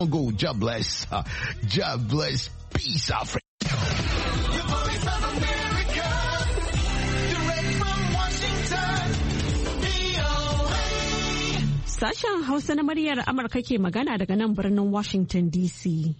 Go, God bless. God bless. Peace, Africa. Sashen Hausa na muryar Amurka ke magana daga nan birnin Washington DC.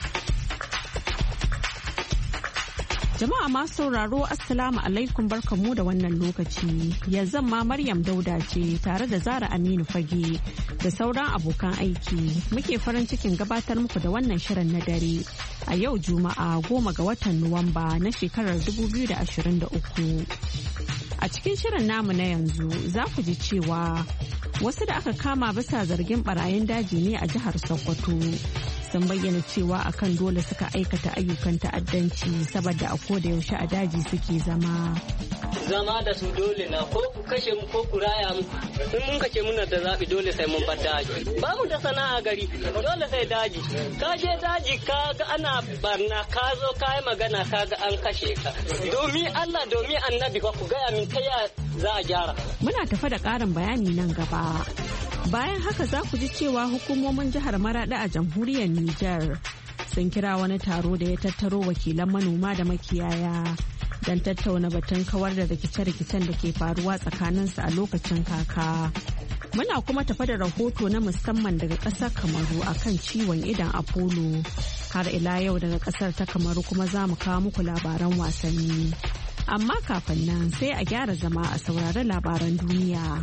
Jama'a masu sauraro Assalamu alaikum barkamu da wannan lokaci. Yanzu ma Maryam Dauda ce tare da Zara Aminu Fage da sauran abokan aiki. Muke farin cikin gabatar muku da wannan shirin na dare a yau Juma'a 10 ga watan Nuwamba na shekarar 2023. A cikin shirin namu na yanzu za ku ji cewa wasu da aka kama bisa zargin barayin daji ne a jihar Sokoto. Sun bayyana cewa akan dole suka aikata ayyukan ta'addanci saboda a koda yaushe a daji suke zama da su dole na ko ku kashe mu ko ku raya mu in mun kace muna da zabi dole sai mun bar daji ba mu da sana'a gari dole sai daji ka je daji ka ga ana barna ka zo ka yi magana ka ga an kashe ka domin Allah domin annabi ku gaya min kai za a gyara. Muna tafa da ƙarin bayani nan gaba. Bayan haka za ku ji cewa hukumomin jihar Maraɗi a jamhuriyar Nijar sun kira wani taro da ya tattaro wakilan manoma da makiyaya don tattauna batun kawar da rikice-rikicen da ke faruwa tsakaninsu a lokacin kaka. Muna kuma tafa da rahoto na musamman daga ƙasar Kamaru akan ciwon idon Apollo. Har ila yau daga ƙasar ta Kamaru kuma za mu kawo muku labaran wasanni. Amma kafin nan sai a gyara zama a saurari labaran duniya.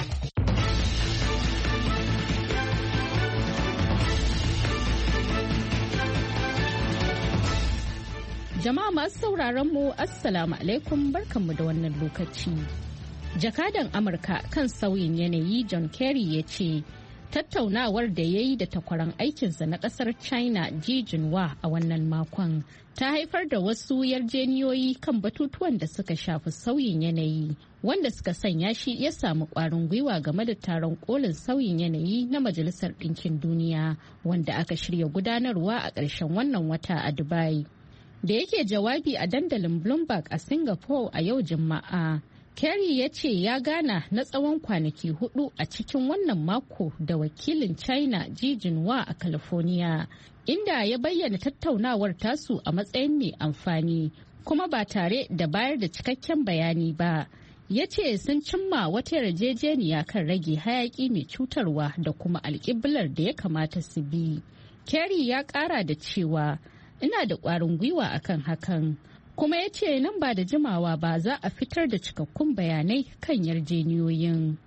Jama'a masu sauraron mu Assalamu alaikum barkanmu da wannan lokaci. Jakadan Amurka kan sauyin yanayi John Kerry ya ce tattaunawar da ya yi da takwaran aikinsa na kasar China Xi Jinping a wannan makon ta haifar da wasu yarjeniyoyi kan batutuwan da suka shafi sauyin yanayi wanda suka sanya shi ya samu kwarin gwiwa game da taron kolin sauyin yanayi na Majalisar Ɗinkin Duniya wanda aka shirya gudanarwa a ƙarshen wannan wata a Dubai. Da yake jawabi a dandalin Bloomberg a Singapore a yau Juma'a, Kerry ya ce ya gana na tsawon kwanaki 4 a cikin wannan mako da wakilin China Xi Jinping a California, inda ya bayyana tattaunawar tasu a matsayin mai amfani kuma ba tare da bayar da cikakken bayani ba. Ya ce sun cimma wata yarjejeniya kan rage hayaki mai cutarwa da kuma alƙiblar da ya kamata su bi. Kerry ya ƙara da cewa ina da ƙwarin gwiwa akan hakan kuma ya ce nan ba da jimawa ba za a fitar da cikakkun bayanai kan yarjeniyoyin.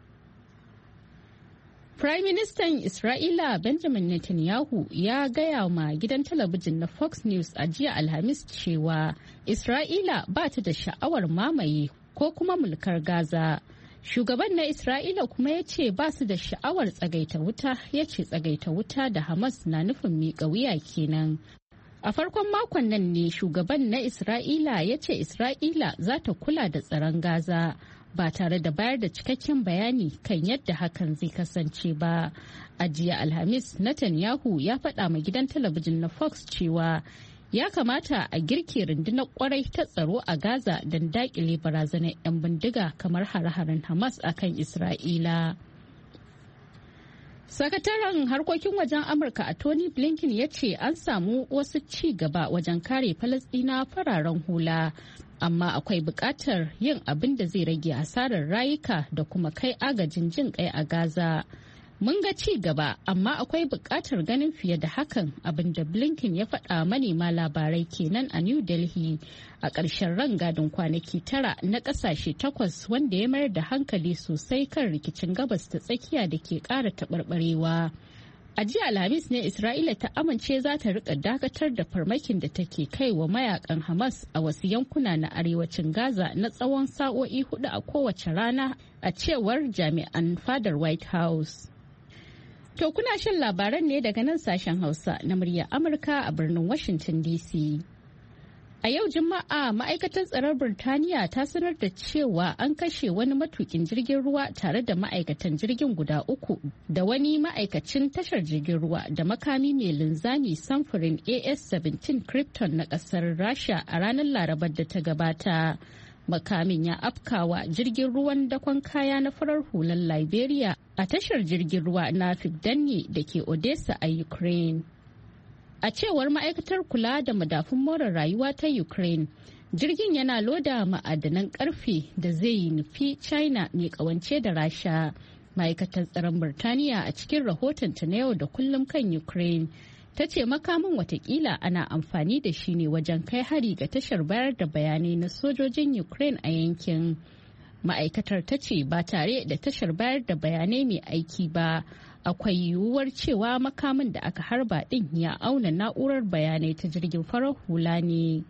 Prime Minister Isra'ila Benjamin Netanyahu ya gaya ma gidan talabijin na Fox News a jiya Alhamis cewa Isra'ila ba ta da sha'awar mamaye ko kuma mulkar Gaza. Shugaban na Isra'ila kuma ya ce ba su da sha'awar tsagaita wuta, ya ce tsagaita wuta da Hamas na nufin miƙa wuya kenan. A farkon makon nan ne shugaban na Isra'ila ya ce Isra'ila za ta kula da tsaron Gaza ba tare da bayar da cikakken bayani kan yadda hakan zai kasance ba. A jiya Alhamis, Netanyahu ya faɗa ma gidan talabijin na Fox cewa ya kamata a girke rundunar kwarai ta tsaro a Gaza don daƙile barazanar 'yan bindiga kamar hare-haren Hamas akan Isra'ila. Sakataren harkokin wajen Amurka a Tony Blinken ya ce an samu wasu ci gaba wajen kare Falasɗina fararen hula, amma akwai buƙatar yin abin da zai rage asarar rayuka da kuma kai agajin jin kai a Gaza. Mun ga ci gaba, amma akwai buƙatar ganin fiye da hakan, abin da Blinken ya faɗa manema labarai kenan a New Delhi a ƙarshen rangadin kwanaki 9 na ƙasashe 8 wanda ya mayar da hankali sosai kan rikicin gabas ta tsakiya da ke ƙara taɓarɓarewa. A jiya Alhamis ne Isra'ila ta amince za ta rika dakatar da farmakin da take kai wa mayakan Hamas a wasu yankuna na arewacin Gaza na tsawon sa'o'i 4 a kowace rana, a cewar jami'an fadar White House. To kuna shan labaran ne daga nan sashen Hausa na muryar Amurka a birnin Washington DC. A yau Juma'a ma'aikatar tsaron Birtaniya ta sanar da cewa an kashe wani matukin jirgin ruwa tare da ma'aikatan jirgin guda 3 da wani ma'aikacin tashar jirgin ruwa da makami mai linzami samfurin AS-17 Krypton na kasar Rasha a ranar Larabar da ta gabata. Makamin ya afkawa jirgin ruwan dakon kaya na farar hular Liberia a tashar jirgin ruwa na Figdani da ke Odessa a Ukraine. A cewar ma'aikatar kula da madafun more rayuwa ta Ukraine, jirgin yana loda ma'adanan karfe da zai nufi China mai kawance da Rasha. Ma'aikatar tsaron Birtaniya a cikin rahotonta na yau da kullum kan Ukraine ta ce makamin watakila ana amfani da shi ne wajen kai hari ga tashar bayar da bayanai na sojojin Ukraine a yankin. Ma'aikatar ta ce ba tare da tashar bayar da bayanai mai aiki ba, akwai yiwuwar cewa makamin da aka harba din ya auna na'urar bayanai ta jirgin farar hula ne.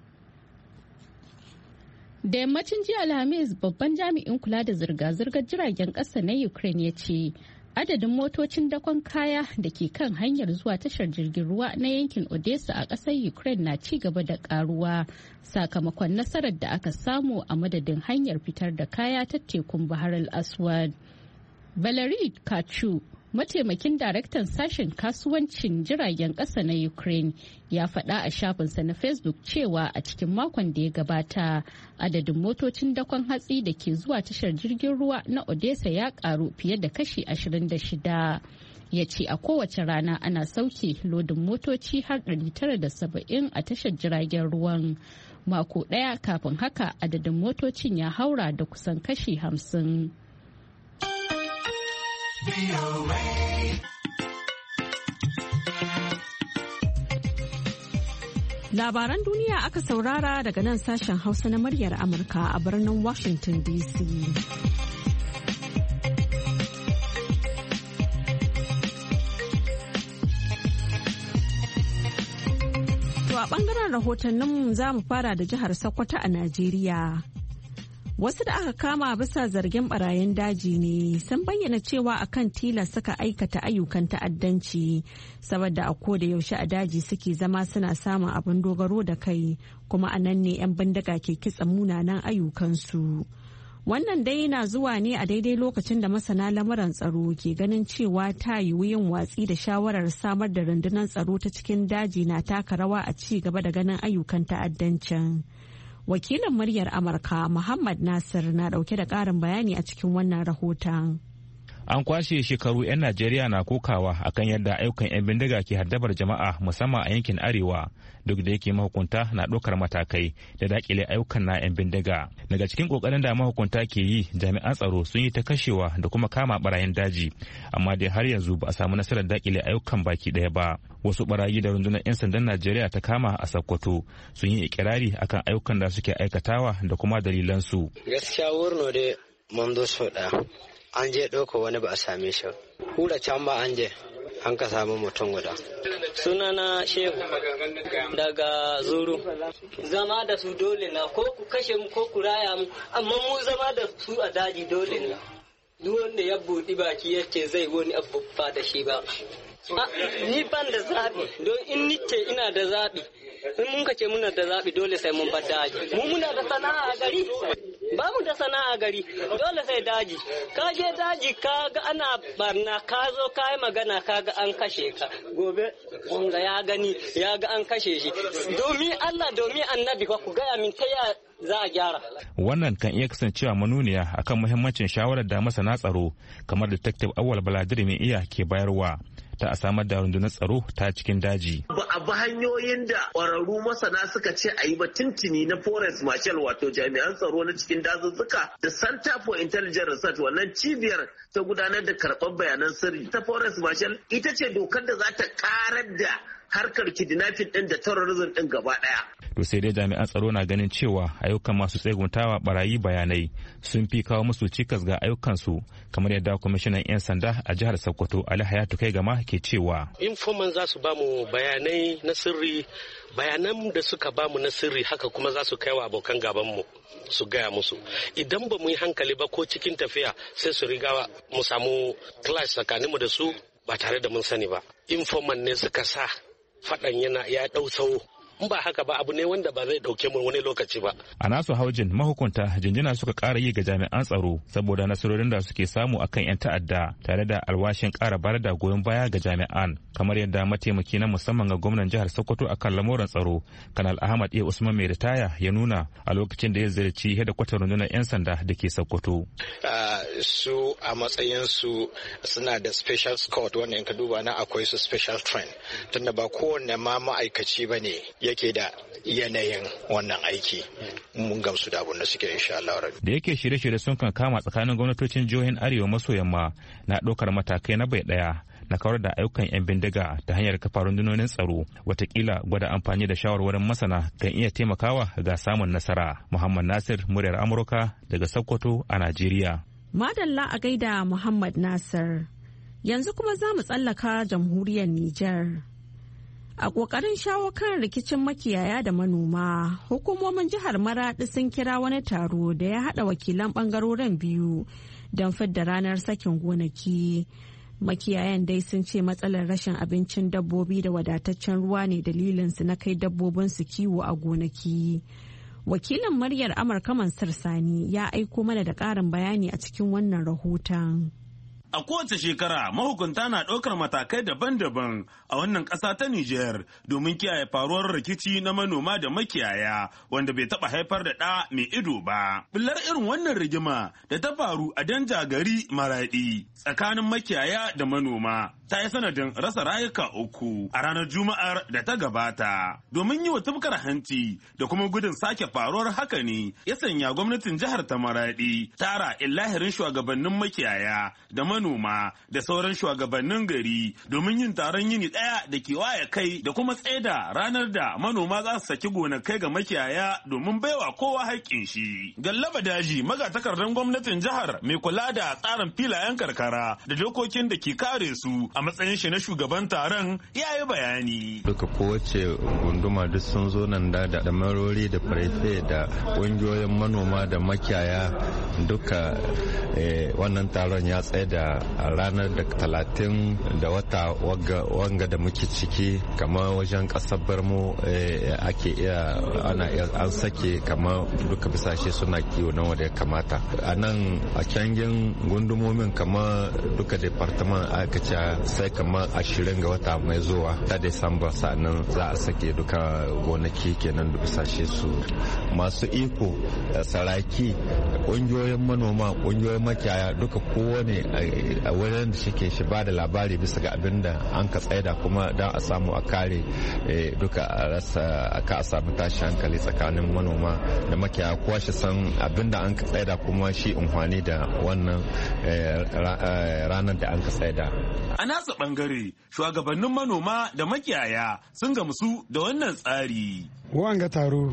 Da yammacin jiya Alhamis, babban jami'in kula da zirga-zirgar jiragen ƙasa na Ukraine ya ce adadin motocin dakon kaya da ke kan hanyar zuwa tashar jirgin ruwa na yankin Odessa a ƙasar Ukraine na ci gaba da ƙaruwa sakamakon nasarar da aka samu a madadin hanyar fitar da kaya ta tekun Bahar al-Aswad. Valery Kachu, mataimakin daraktan sashen kasuwancin jiragen ƙasa na Ukraine, ya faɗa a shafinsa na Facebook cewa a cikin makon da ya gabata adadin motocin dakon hatsi da ke zuwa tashar jirgin ruwa na Odessa ya ƙaru fiye da kashi 26. Ya ce a kowace rana ana sauke lodin motoci har 970 a tashar jiragen ruwan. Mako ɗaya kafin haka adadin motocin ya haura da kusan kashi 50. Labaran duniya aka saurara daga nan sashen Hausa na muryar Amurka a birnin Washington DC. To a bangaren rahotanninmu za mu fara da jihar Sokoto a Najeriya. Wasu da aka kama bisa zargin barayin daji ne sun bayyana cewa akan tilas suka aikata ayyukan ta'addanci saboda a koda yaushe a daji suke zama suna samun abin dogaro da kai kuma a nan ne 'yan bindiga ke kitsa munanan ayyukansu. Wannan dai na zuwa ne a daidai lokacin da masana lamuran tsaro ke ganin cewa ta yiwu yin watsi da shawarar samar da rundunar tsaro ta cikin daji na taka rawa a ci gaba da ganin ayyukan ta'addancin. Wakilin muryar Amurka Muhammad Nasir na dauke da karin bayani a cikin wannan rahoton. An kwashe shekaru 'yan Najeriya na kokawa akan yadda ayyukan 'yan bindiga ke haddabar jama'a musamman a yankin Arewa, duk da yake mahukunta na ɗaukar matakai da dakile ayyukan na 'yan bindiga. Daga cikin kokarin da mahukunta ke yi, jami'an tsaro sun yi ta kashewa da kuma kama barayin daji, amma dai har yanzu ba a samu nasarar dakile ayyukan baki ɗaya ba. Wasu barayi da rundunar 'yan sandan Najeriya ta kama a Sokoto sun yi ikirari akan ayyukan da suke aikatawa da kuma dalilansu. Gaskiya wurin da mun zo so ɗaya. An je ɗauka wani ba a same shi. Hura can ba an je an ka samu mutum guda. Sunana Shehu daga Zuru. Zama da su dole na ko ku kashe mu ko ku raya mu, amma mu zama da su a daji dole na. Duk wanda ya buɗi baki yace zai wani abu ba da shi ba. Ni ban da zaɓi don in nice ina da zaɓi. In mun kace muna da zaɓi dole sai mun bar daji. Mu muna da sana'a a gari. Ba mu da sana'a gari dole sai daji. Ka je daji ka ga ana barna ka zo ka yi magana ka ga an kashe ka. Gobe wanga ya gani ya ga an kashe shi. Domin Allah domin annabi ku gaya min ta ya za a gyara. Wannan kan iya kasancewa manuniya akan muhimmancin shawarar da masana tsaro kamar Detective Awal Baladir mai iya ke bayarwa ta a samar da rundunar tsaro ta cikin daji. Ba a bi hanyoyin da ƙwararru masana suka ce a yi ba tuntuni na Forest Marshal wato jami'an tsaro na cikin dazuzzuka da Center for Intelligent Research wannan cibiyar ta gudanar da karɓar bayanan sirri ta Forest Marshal ita ce dokar da za ta ƙarar da harkar kidnapping din da terrorism din gaba daya. To sai dai jami'an tsaro na ganin cewa ayyukan masu tseguntawa barayi bayanai sun fi kawo musu cikas ga ayyukansu kamar yadda kwamishinan 'yan sanda a jihar Sokoto Ali Hayatu Kai Gama ke cewa. Informan za su bamu bayanai na sirri, bayanan da suka bamu na sirri haka kuma za su kai wa abokan gabanmu su gaya musu. Idan ba mu yi hankali ba ko cikin tafiya sai su riga mu samu clash tsakaninmu da su ba tare da mun sani ba. Informan ne suka sa faɗan ya ɗau tsawo in ba haka ba abu ne wanda ba zai dauke mu wani lokaci ba. A nasu haujin mahukunta jinjina suka ƙara yi ga jami'an tsaro saboda nasarorin da suke samu akan 'yan ta'adda tare da alwashin ƙara bayar da goyon baya ga jami'an kamar yadda mataimaki na musamman ga gwamnan jihar Sokoto akan lamuran tsaro Kanal Ahmad A. Usman mai ritaya ya nuna a lokacin da ya ziyarci hedikwatar rundunar 'yan sanda da ke Sokoto. Su a matsayin su suna da special squad wanda in ka duba na akwai su special train tunda ba kowanne ma ma'aikaci ba ne yake da yanayin wannan aiki mun gamsu da abin da suke insha Allah. Da yake shirye-shirye sun kan kama tsakanin gwamnatocin jihohin Arewa maso yamma na ɗaukar matakai na bai ɗaya na kawar da ayyukan 'yan bindiga ta hanyar kafa rundunonin tsaro watakila gwada amfani da shawarwarin masana kan iya taimakawa ga samun nasara. Muhammad Nasir, muryar Amurka daga Sokoto a Najeriya. Madalla a gaida Muhammad Nasir. Yanzu kuma za mu tsallaka jamhuriyar Nijar. A ƙoƙarin shawo kan rikicin makiyaya da manoma, hukumomin jihar Maraɗi sun kira wani taro da ya haɗa wakilan ɓangarorin biyu don fidda ranar sakin gonaki. Makiyayan dai sun ce matsalar rashin abincin dabbobi da wadataccen ruwa ne dalilinsu na kai dabbobinsu kiwo a gonaki. Wakilin muryar Amurka Mansur Sani ya aiko mana da ƙarin bayani a cikin wannan rahoton. A kowace shekara mahukunta na ɗaukar matakai daban-daban a wannan ƙasa ta Nijar domin kiyaye faruwar rikici na manoma da makiyaya wanda bai taɓa haifar da ɗa mai ido ba. Billar irin wannan rigima da ta faru a Danja gari Maraɗi tsakanin makiyaya da manoma ta yi sanadin rasa rayuka 3 a ranar Juma'ar da ta gabata. Domin yi wa tufkar hanci da kuma gudun sake faruwar haka ne ya sanya gwamnatin jihar ta Maraɗi tara illahirin shugabannin makiyaya da manoma da sauran shugabannin gari domin yin taron yini daya da ke waye kai da kuma tsaida ranar da manoma za su saki gonakai ga makiyaya domin baiwa kowa haƙƙin shi. Gallaba Daji magatakardan gwamnatin jihar mai kula da tsarin filayen karkara da dokokin da ke kare su a matsayin shi na shugaban taron ya yi bayani. Duka kowace gunduma duk sun zo nan da marori da prefe da ƙungiyoyin manoma da makiyaya duka wannan taron ya tsaida a ranar da 30 da wata wanga da muke ciki kamar wajen kasar Barmo ake iya an sake kamar duka bisashe suna kiwo nan wanda ya kamata. A nan a kyangin gundumomin kamar duka departament aka ce sai kamar 20 ga wata mai zuwa ta Desamba sannan za a sake duka gonaki kenan da bisashe su. Masu iko saraki ƙungiyoyin manoma ƙungiyoyin makiyaya duka kowane a wurin da shike shi ba da labari bisa ga abin da an ka tsaida kuma don a samu a kare duka a samu tashi hankali tsakanin manoma da makiyaya kowa shi san abin da an ka tsaida kuma shi amfani da wannan ranar da an ka tsaida. A nasa bangare shugabannin manoma da makiyaya sun gamsu da wannan tsari. Wanga taro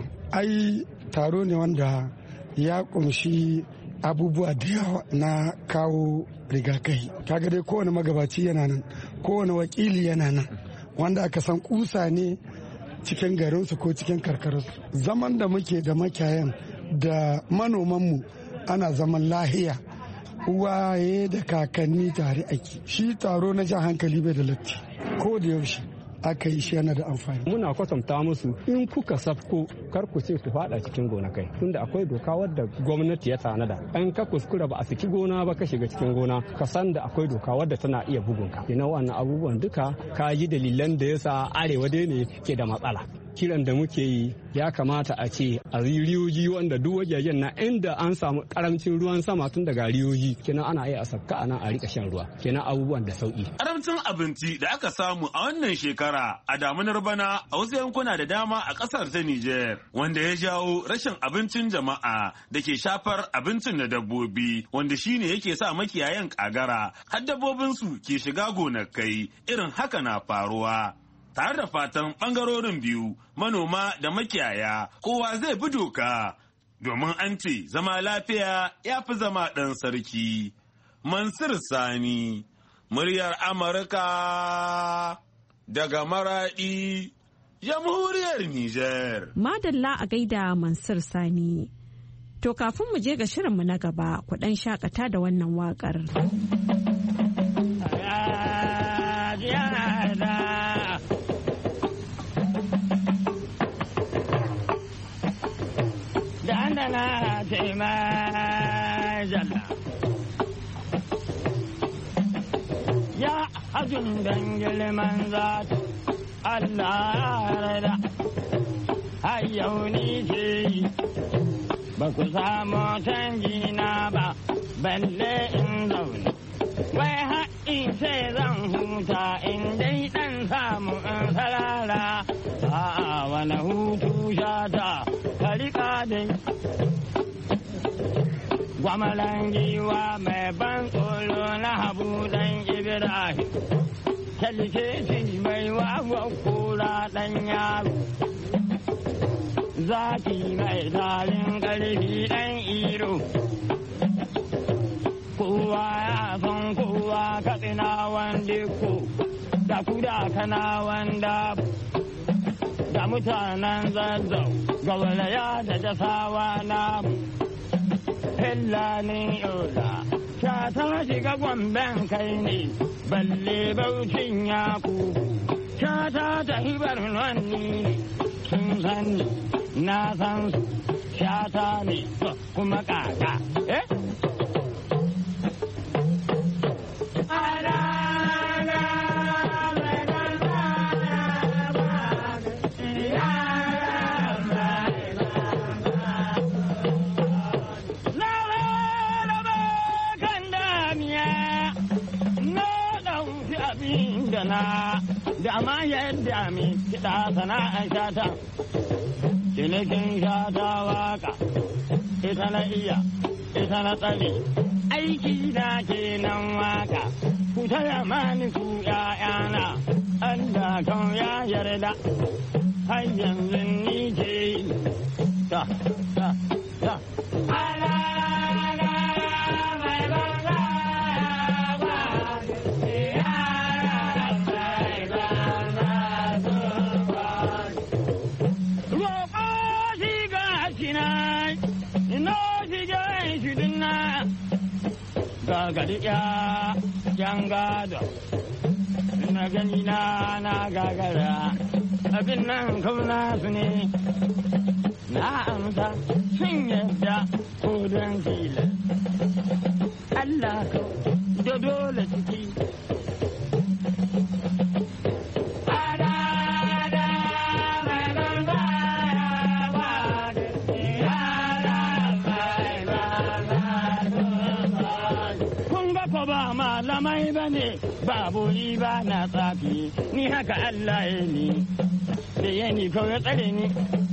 ne wanda ya kumshi abubuwa da yawa na kawo rigakafi. Kaga dai kowane magabaci yana nan, kowane wakili yana nan wanda aka san kusa ne cikin garinsu ko cikin karkararsu. Zaman da muke da makiyayan da manomanmu ana zaman lahiya, uwaye da kakanni tare ake. Shi taro na jan hankali bai da latti ko da yaushe aka yi shi yana da amfani. Muna kwatanta musu in kuka safko kar ku ce ku fada cikin gonakai tunda akwai doka wadda gwamnati ya tanada. An ka kuskura ba a saki gona ba ka shiga cikin gona ka san da akwai doka wadda tana iya bugun ka. Ina wannan abubuwan duka ka ji dalilan da yasa arewa dai ne ke da matsala. Kiran da muke yi ya kamata a ce a riyoji wanda duk wajajen na inda an samu karamcin ruwan sama tun daga riyoji kenan ana iya a sakka anan a rika shan ruwa kenan abubuwan da sauki. Karamcin abinci da aka samu a wannan shekara a damunar bana a wasu yankuna da dama a kasar ta Nijar wanda ya jawo rashin abincin jama'a da ke shafar abincin na dabbobi wanda shine yake sa makiyayan kagara har dabbobin su ke shiga gonakai irin haka na faruwa. Tare da fatan ɓangarorin biyu manoma da makiyaya kowa zai bi doka domin an ce zama lafiya ya fi zama ɗan sarki. Mansur Sani, muryar Amurka daga Maraɗi, jamhuriyar Nijar. Madalla a gaida Mansur Sani. To kafin mu je ga shirinmu na gaba, ku ɗan shakata da wannan waƙar. na taimajalla ya hajjun don girman zata Allah ya rada har yau ni ce ba ku samu canji na ba balle in zaune wai haɗin sai zan huta in dai ɗan samu in sarara a wani hutu shata ka riƙa dai gwamalan giwa mai ban tsoro na habu ɗan ibrahim kyalkeci mai wawa kura ɗan yaro zaki mai tarin ƙarfi ɗan iro kowa ya san kowa katsina wanda ko da kuda kana wanda da mutanen zazzau gauraya da jasawa namu fillanin yola ta shiga gwamben kai ne balle baucin ya kuku ta hibar nonni ne sun san na san su shata ne kuma kaka da ma yadda mai kiɗa sana'ar shata cinikin shata waka ita na iya ita na tsare aiki da kenan waka ku taya mani ku ƴaƴana Allah kan ya yarda har yanzu ni ce ta gagari yan gado na gani na gagara abin nan kauna su ne na amsa sun yadda ko don fila Allah ka da dole ciki malamai ba ne babu ba na tsafi ni haka Allah ya ni da ya ni kawai tsare ni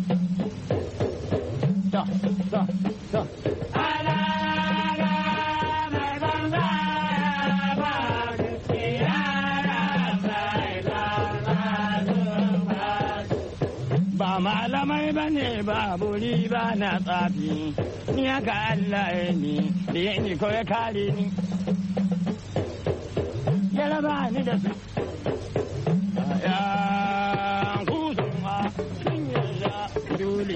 ba malamai ba ne babu ba na tsafi ni haka Allah ya ni da ya ni kawai kare ni raba ni da su ya kusurwa sun yarda dole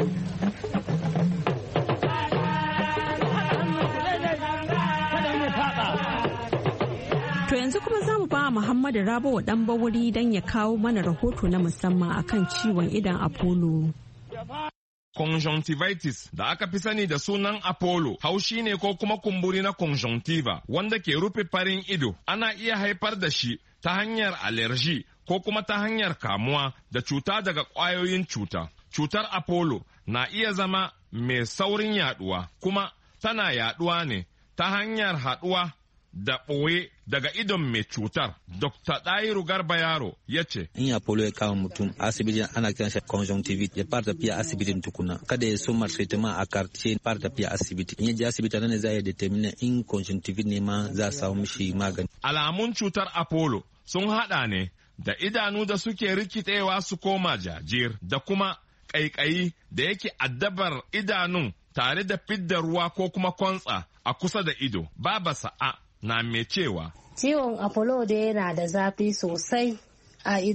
To yanzu kuma za mu ba Muhammadu Rabawa ɗan Bawuri don ya kawo mana rahoto na musamman akan ciwon idon Apollo. Conjunctivitis da aka fi sani da sunan Apollo haushi ne ko kuma kumburi na conjunctiva wanda ke rufe farin ido. Ana iya haifar da shi ta hanyar allergy ko kuma ta hanyar kamuwa da cuta daga ƙwayoyin cuta. Cutar Apollo na iya zama mai saurin yaduwa kuma tana yaduwa ne ta hanyar haduwa da ɓoye daga idon mai cutar. Dr. Dairu Garba Yaro ya ce, in Apollo ya kama mutum asibiti ana kiran shi conjunctivitis, ya fara tafiya asibitin tukuna, kada ya soma treatment a karce fara tafiya asibiti. In ya je asibiti nan ne za a determine in conjunctivitis ne ma za a samu mishi magani. Alamun cutar Apollo sun haɗa ne da idanu da suke rikitewa su koma jajir da kuma ƙaiƙayi da yake addabar idanun tare da fidda ruwa ko kuma kwantsa a kusa da ido. Baba Sa'a na mai cewa ciwon Apollo da yana da zafi sosai a ido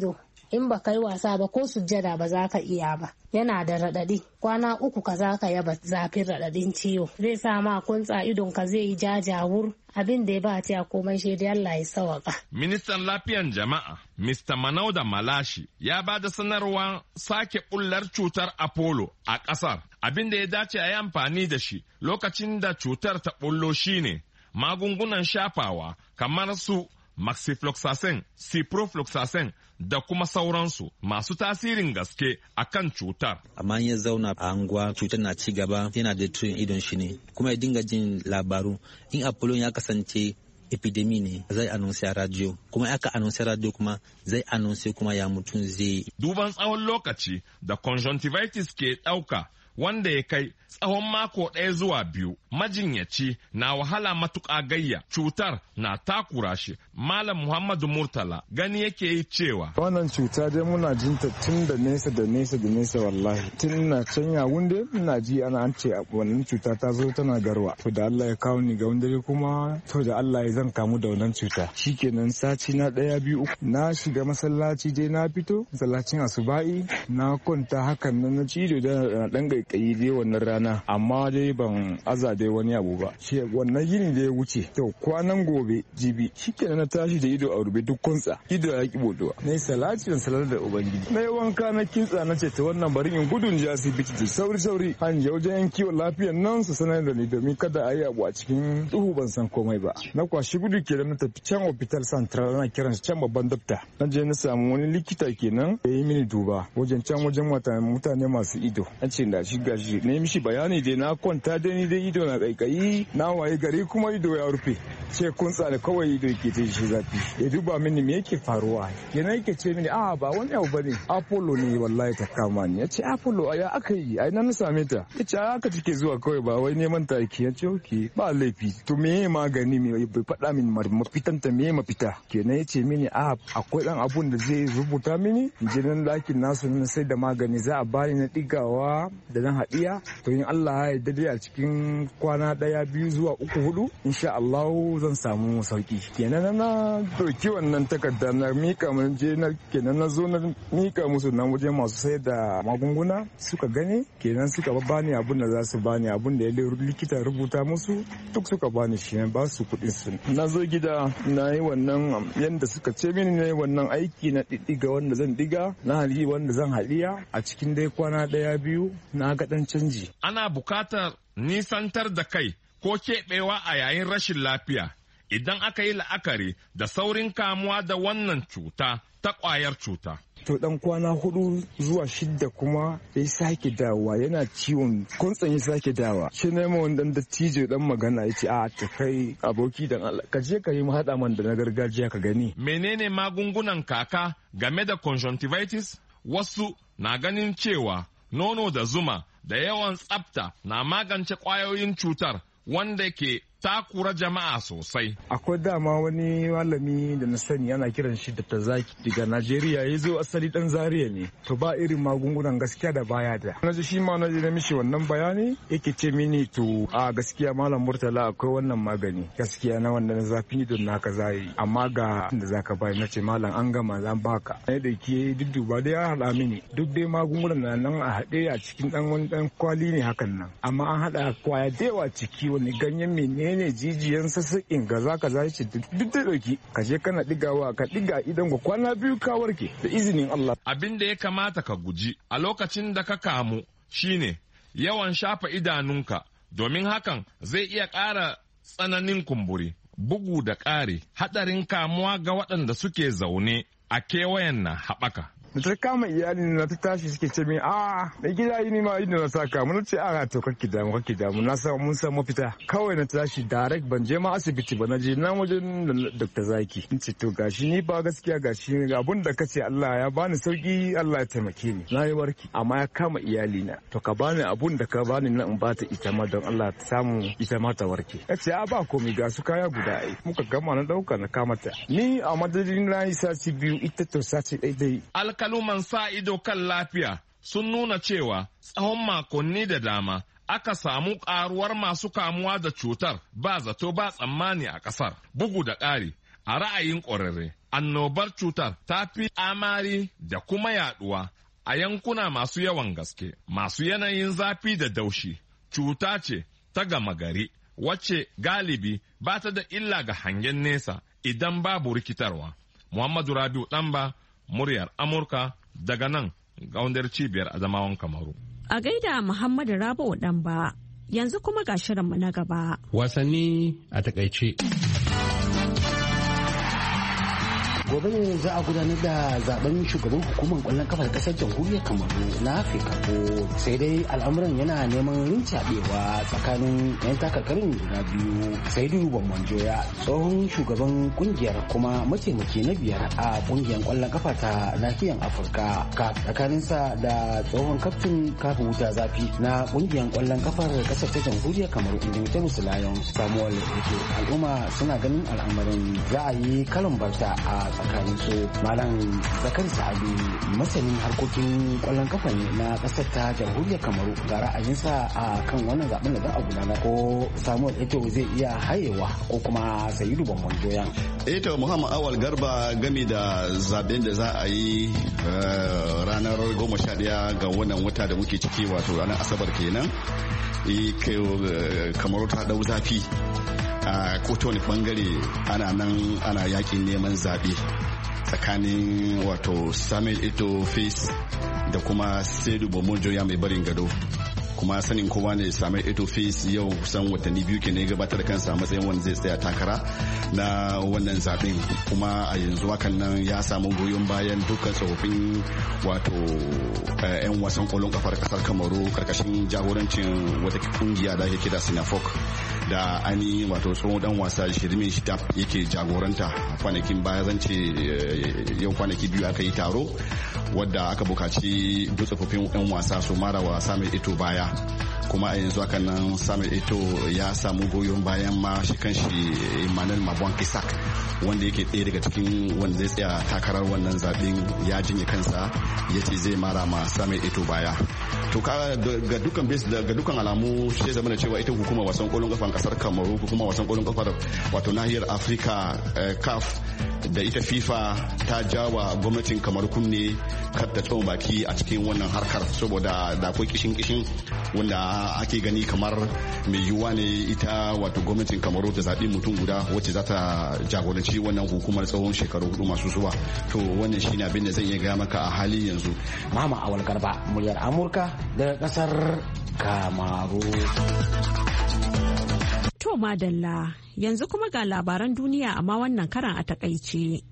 in ba kai wasa ba ko sujjada ba za ka iya ba. Yana da raɗaɗi, kwana 3 ka za ka yaba zafin raɗaɗin ciwo, zai sa ma kuntsa idon ka zai yi jajawur, abin da ya ba ta komai shi da Allah ya sawaka. Ministan lafiyan jama'a Mr. Manauda Malashi ya ba da sanarwar sake bullar cutar Apollo a ƙasar. Abin da ya dace a yi amfani da shi lokacin da cutar ta bullo shine magungunan shafawa kamar su Maxifloxacin, Ciprofloxacin da kuma sauransu masu tasirin gaske a kan cutar. Amma ya zauna a anguwa cutar na ci gaba yana da tuyin idon shi ne, kuma ya dinga jin labaru. In Apollo ya kasance epidemi ne zai anonsi a radio, kuma aka anonsi a radio kuma zai anonsi kuma ya mutum zai. Duban tsawon lokaci da conjunctivitis ke ɗauka wanda ya kai tsawon mako 1 zuwa 2, majinyaci na wahala matuƙa gayya, cutar na takura shi. Malam Muhammadu Murtala gani yake yi cewa wannan cuta dai muna jinta tun da nesa wallahi, tun na can ya wunde ina ji ana an ce wannan cuta ta zo tana garwa, to da Allah ya kawo ni ga wunde kuma to da Allah ya zan kamu da wannan cuta. Shikenan sati na 1, 2, 3 na shiga masallaci dai na fito masallacin asuba'i na kwanta hakan nan na cido da dan gaikayi dai wannan rana, amma dai ban aza dai wani abu ba. Shi wannan yini da ya wuce to kwanan gobe jibi shikenan na tashi da ido a rube duk kunsa, ido ya ki bodowa. Na yi salati da salar da ubangiji, na yi wanka na kintsa na ce ta wannan bari in gudun ji asibiti da sauri an je wajen kiwon lafiyan nan su sanar da ni domin kada a yi abu a cikin duhu ban san komai ba. Na kwashi gudu kenan na tafi can hospital central na kiran can babban dokta, na je na samu wani likita kenan ya yi mini duba wajen mutane masu ido. An ce da shi gashi na yi mishi bayani dai na kwanta da ni dai ido na kaikayi, na waye gari kuma ido ya rufe, ce kuntsa da kawai ido yake ta shi zafi. Ya duba mini me yake faruwa, yana yake ce mini ba wani abu bane, Apollo ne wallahi ta kama ni. Ya ce Apollo ya aka yi, ai na same ta. Ya ce aka take zuwa kawai ba wai neman ta yake. Ya ce okay ba laifi, to me magani me bai faɗa mini mafitan ta me mafita. Kenan ya ce mini akwai dan abun da zai rubuta mini, in je nan ɗakin nasu na sai da magani za a bani na digawa da nan haɗiya, to in Allah ya yarda dai a cikin kwana 1, 2 zuwa 3, 4 insha Allah zan samu sauki. Kenan na dauki wannan takarda na mika mun je na kenan na zo na mika musu nan waje masu sayar da magunguna, suka gane kenan suka bani abun da za su bani, abun da ya likita rubuta musu duk suka bani shi, ba su kuɗin su. Na zo gida na yi wannan yanda suka ce mini na yi wannan aiki na diddiga wanda zan diga, na hali wanda zan haliya a cikin dai kwana 1, 2 na ga dan canji. Ana bukatar nisantar da kai ko keɓewa a yayin rashin lafiya idan aka yi la'akari da saurin kamuwa da wannan cuta ta ƙwayar cuta. To dan kwana 4 zuwa 6 kuma ya sake dawa, yana ciwon kuntsan ya sake dawa. Shi ne ma wanda dattijo dan magana ya ce ta kai aboki dan Allah ka je ka yi mu haɗa man da na gargajiya ka gani. Menene magungunan kaka game da conjunctivitis? Wasu na ganin cewa nono da zuma da yawan tsafta na magance ƙwayoyin cutar wanda ke takura jama'a sosai. Akwai dama wani malami da na sani ana kiran shi da Zaki daga Najeriya, ya zo asali dan Zaria ne. To ba irin magungunan gaskiya da baya da. Na ji shi ma na ji na mishi wannan bayani yake ce mini to gaskiya Malam Murtala akwai wannan magani. Gaskiya na wannan zafi don naka zai, amma ga da zaka bai na ce malam an gama zan baka. Ne da ke dudduba da ya hada mini duk dai magungunan nan a haɗe a cikin wani dan kwali ne hakan nan. Amma an hada kwaya da yawa ciki, wani ganyen menene jijiyan sassaƙin kaza ce duk da dauki ka je kana digawa ka diga idan ka kwana 2 ka warke da izinin Allah. Abin da ya kamata ka guji a lokacin da ka kamu shine yawan shafa idanunka, domin hakan zai iya ƙara tsananin kumburi. Bugu da ƙari, haɗarin kamuwa ga waɗanda suke zaune a kewayen na haɓaka. Da ta kama iyalin na ta tashi suke ce min da gida yi ma inda na saka mun ce to kake damu na sa mun san mafita. Kawai na tashi direct ban je ma asibiti ba, na je nan wajen Dr. Zaki. In ce to gashi ni ba gaskiya gashi abun da kace Allah ya bani sauki, Allah ya taimake ni na yi warki, amma ya kama iyali na, to ka bani abun da ka bani nan in ba ta ita ma don Allah ta samu ita ma ta warke. Ya ce ba komai ga su kaya guda ai. Muka gama na dauka na kama ta. Ni a madadin na yi sati 2 ita to sati ɗaya. Alkaluman sa ido kan lafiya sun nuna cewa tsawon makonni da dama aka samu karuwar masu kamuwa da cutar ba zato ba tsammani a ƙasar. Bugu da ƙari, a ra'ayin ƙwararre, annobar cutar ta fi amari da kuma yaduwa a yankuna masu yawan gaske, masu yanayin zafi da daushi. Cuta ce ta gama gari, wacce galibi ba ta da illa ga hangen nesa idan babu rikitarwa. Muhammadu Rabiu Ɗanba, muryar Amurka daga nan gaundar cibiyar Adamawan Kamaru. A gaida Muhammadu Rabiu Ɗanba, yanzu kuma ga shirinmu na gaba. Wasanni a takaice. Gobe ne za a gudanar da zaben shugaban hukumar kwallon kafar kasar jamhuriyar Kamaru na Afirka sai dai al'amuran yana neman rincaɓewa tsakanin 'yan takarkarin guda biyu. Saidu Bambanjoya tsohon shugaban kungiyar kuma mataimaki na 5 a kungiyar kwallon kafa ta nahiyar Afirka tsakaninsa da tsohon kaftin kafin wuta zafi na kungiyar kwallon kafar kasar ta jamhuriyar Kamaru Indomitable Lions Samuel Eke. Al'umma suna ganin al'amarin za a yi karin barta a tsakanin su. Malam Zakar Sa'adu masanin harkokin kwallon kafa ne na kasar ta jamhuriyar Kamaru ga ra'ayinsa a kan wannan zaben da za a gudanar ko Samuel Eto'o zai iya hayewa ko kuma Sayidu Bambanjoyan. Eto'o Muhammad Awal Garba game da zaben da za a yi ranar 11 ga wannan wata da muke ciki wato ranar Asabar kenan. Kamaru ta dau zafi a koto wani bangare ana nan ana yakin neman zaɓe tsakanin wato Samuel Eto'o Face da kuma Saidu Bambanjoya mai barin gado. Kuma sanin kowa ne Samuel Eto'o Face yau kusan watanni 2 ke ne gabatar da kansa a matsayin wanda zai tsaya takara na wannan zaben, kuma a yanzu hakan nan ya samu goyon bayan dukkan tsofaffin wato 'yan wasan kwallon kafar kasar Kamaru karkashin jagorancin wata kungiya da ake kira Sinafok da ani wato tsohon dan wasa Shirmin Shita yake jagoranta. Kwanakin baya zan ce yau kwanaki 2 aka yi taro wadda aka bukaci duk tsofaffin 'yan wasa su mara wa Samuel Eto'o baya, kuma a yanzu hakan nan Samuel Eto'o ya samu goyon bayan ma shi kanshi Emmanuel Mabwan Kisak wanda yake ɗaya daga cikin wanda zai tsaya takarar wannan zaɓen ya jinye kansa ya ce zai mara ma Samuel Eto'o baya. To ga dukkan alamu sai zama da cewa ita hukumar wasan kwallon kafar kasar Kamaru, hukumar wasan kwallon kafar wato nahiyar Afirka CAF da ita FIFA ta jawa gwamnatin Kamaru kunne kar ta tsoma baki a cikin wannan harkar, saboda da akwai kishin wanda ake gani kamar mai yiwuwa ne ita wato gwamnatin Kamaru ta zaɓi mutum guda wacce za ta jagoranci wannan hukumar tsawon shekaru 4 masu zuwa. To wannan shine abin da zan iya gaya maka a hali yanzu. Mama Awal Garba, muryar Amurka daga kasar Kamaru. To madalla, yanzu kuma ga labaran duniya amma wannan karan a takaice.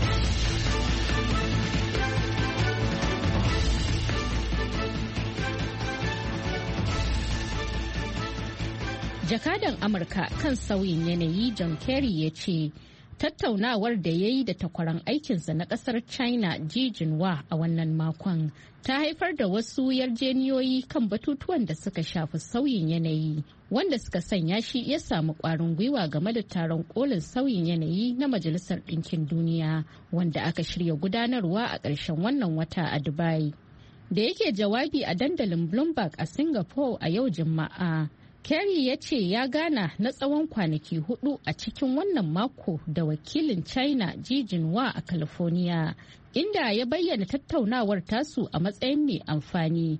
Jakadan Amurka kan sauyin yanayi John Kerry ya ce tattaunawar da ya yi da takwaran aikinsa na kasar China Xi Jinping a wannan makon ta haifar da wasu yarjeniyoyi kan batutuwan da suka shafi sauyin yanayi, wanda suka sanya shi ya samu kwarin gwiwa game da taron kolin sauyin yanayi na Majalisar Ɗinkin Duniya wanda aka shirya gudanarwa a ƙarshen wannan wata a Dubai. Da yake jawabi a dandalin Bloomberg a Singapore a yau Juma'a, Kerry ya ce ya gana na tsawon kwanaki 4 a cikin wannan mako da wakilin China Xi Jinping a California, inda ya bayyana tattaunawar tasu a matsayin mai amfani.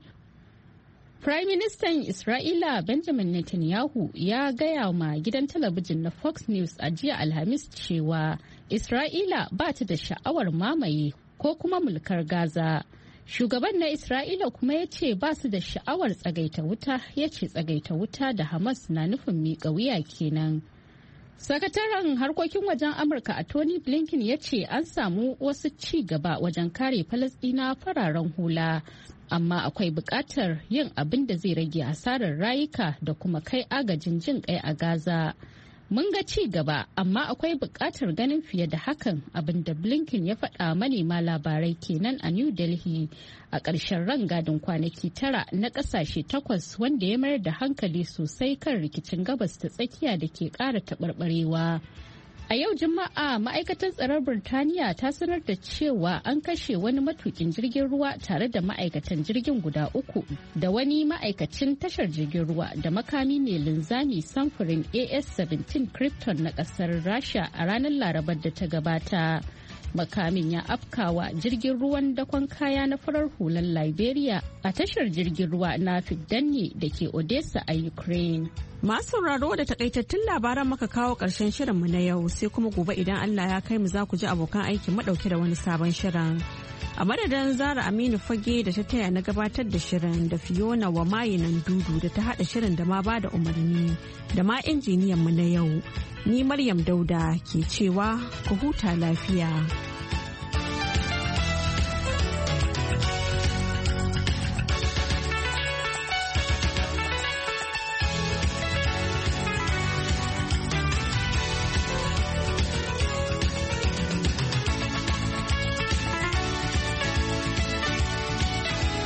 Prime Minister Isra'ila Benjamin Netanyahu ya gaya ma gidan talabijin na Fox News a jiya Alhamis cewa Isra'ila ba ta da sha'awar mamaye ko kuma mulkar Gaza. Shugaban na Isra'ila kuma ya ce ba su da sha'awar tsagaita wuta, ya ce tsagaita wuta da Hamas na nufin miƙa wuya kenan. Sakataren harkokin wajen Amurka a Tony Blinken ya ce an samu wasu ci gaba wajen kare Falasɗina fararen hula, amma akwai buƙatar yin abin da zai rage asarar rayuka da kuma kai agajin jin kai a Gaza. Mun ga ci gaba, amma akwai buƙatar ganin fiye da hakan, abin da Blinken ya faɗa manema labarai kenan a New Delhi a ƙarshen rangadin kwanaki 9 na ƙasashe 8 wanda ya mayar da hankali sosai kan rikicin gabas ta tsakiya da ke ƙara taɓarɓarewa. A yau Juma'a ma'aikatar tsaron Birtaniya ta sanar da cewa an kashe wani matukin jirgin ruwa tare da ma'aikatan jirgin guda 3 da wani ma'aikacin tashar jirgin ruwa da makami mai linzami samfurin AS-17 Krypton na kasar Rasha a ranar Larabar da ta gabata. Makamin ya afkawa jirgin ruwan dakon kaya na farar hular Liberia a tashar jirgin ruwa na Fiddanne da ke Odessa a Ukraine. Masu sauraro da takaitattun labaran muka kawo ƙarshen shirinmu na yau, sai kuma gobe idan Allah ya kai mu za ku ji abokan aikin madauke da wani sabon shirin. A madadin Zara Aminu Fage da ta taya na gabatar da shirin, da Fiona wa mayinan dudu da ta haɗa shirin da ma ba da umarni, da ma injiniyan mu na yau. Ni Maryam Dauda ke cewa ku huta lafiya.